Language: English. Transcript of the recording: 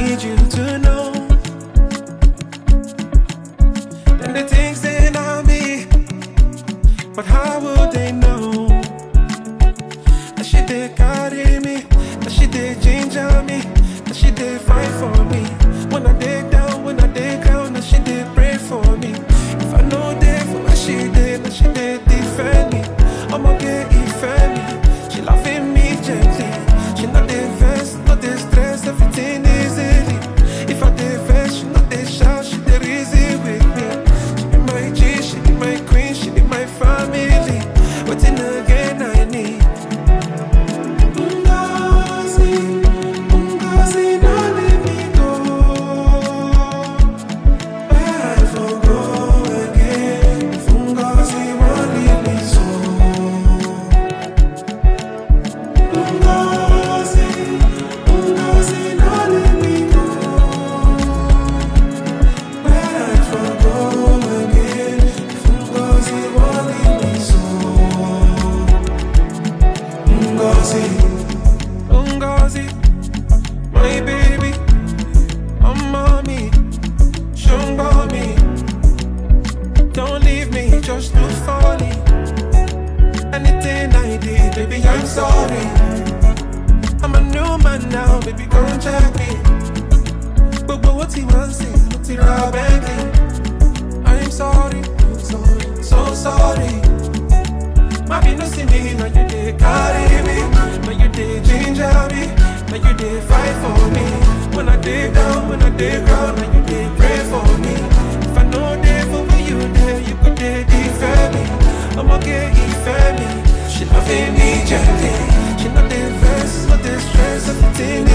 need you to know. And the things they not me, but how will they know? That she did carry me, that she did ginger me, that she did fight for me. When I did down, when I did down, that she did pray for me. If I know that for what she did, that she did defend me. I'ma get defend me. She loving me gently. She not the vest, not the stress, everything easily. If I did vest, she not the shout, she did easy with me. She be my G, she be my queen, she be my family. Waiting again I need. Ngozi, my baby, my mommy, show me. Don't leave me just to folly. Anything I did, baby, I'm sorry. I'm a new man now, baby, come check me. But what he wants is what he begging. I'm sorry, so sorry. Maybe no see me, now you did carry me. Now you did ginger me. Now you did fight for me. When I did down, when I did ground, now you did pray for me. If I know there for where you there, you could did defend me. I'ma get defend me. She loving me gently. She not the vest, not the stress, everything.